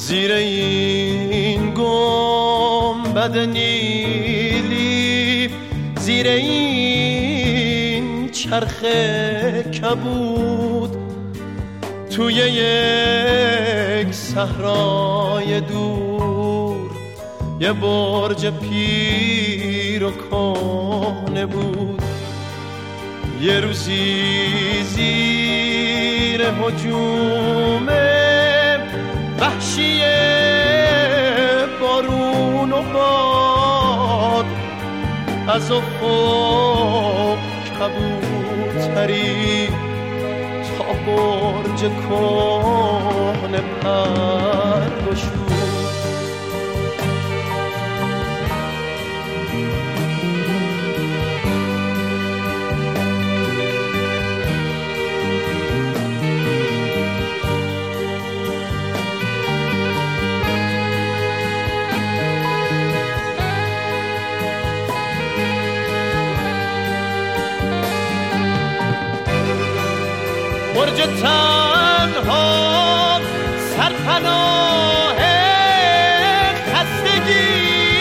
زیر این گنبد نیلی، زیر این چرخ کبود، توی یک صحرای دور یه برج پیر و کهنه بود. یه روزی زیر هجوم وحشی بارون و باد، از افق کبوتری تا برج کهنه پر گشود. برج تنها سرپناه خستگی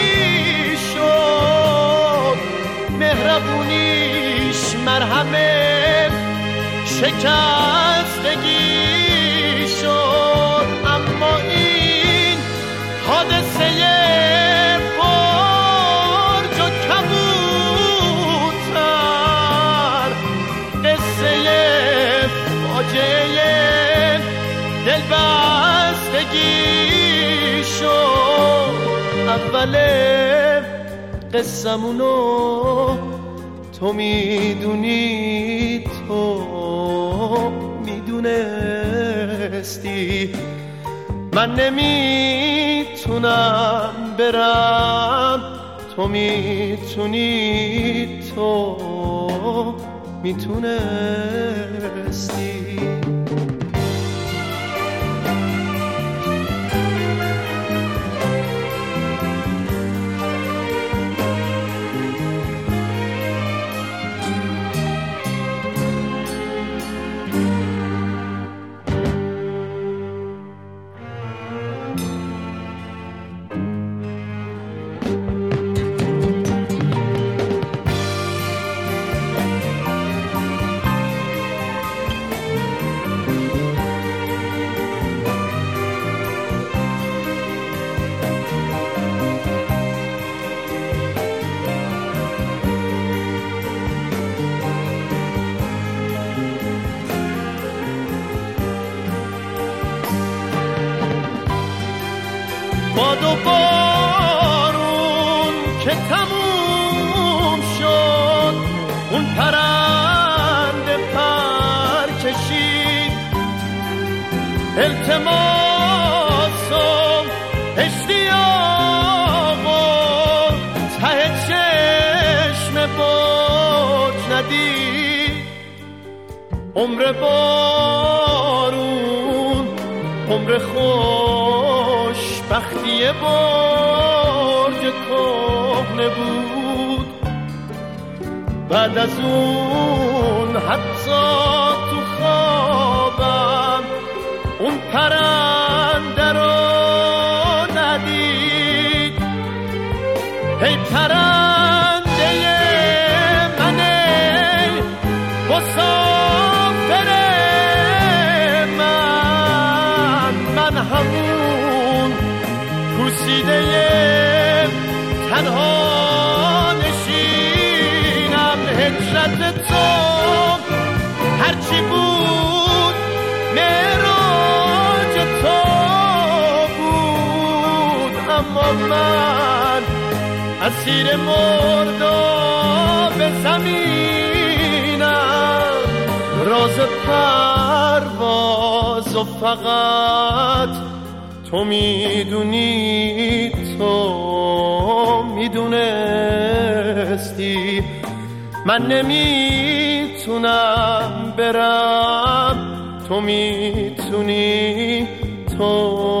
شد، مهربونیش مرهم شکستگی شد. اما این حادثه برج و کبوتر قصه فاجعه دلبستگی شد. اول قصمونو تو میدونی، تو میدونستی، من نمیتونم برم، تو میتونی، تو میتونستی. باد و بارون که تموم شد، اون پرنده پر کشید، التماس و اشتیاق و ته چشم برج ندید. عمر بارون عمر خوشبختی برج کهنه بود. بعد از اون حتی تو خوابم اون پرنده رو ندید. ای پرنده من، ای مسافر من همون پوسیده تنها نشینم. هجرت تو هرچی بود معراج تو بود، اما من اسیر مرداب زمینم. راز پرواز و فقط تو میدونی، تو میدونستی، من نمیتونم برم، تو میتونی، تو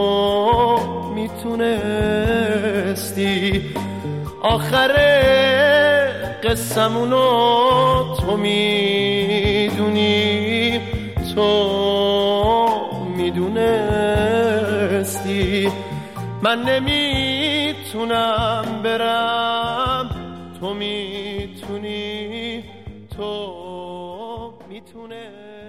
میتونستی. آخر قصمونو تو میدونی، تو میدونستی. بفرستی. من نمیتونم برم، تو میتونی، تو میتونه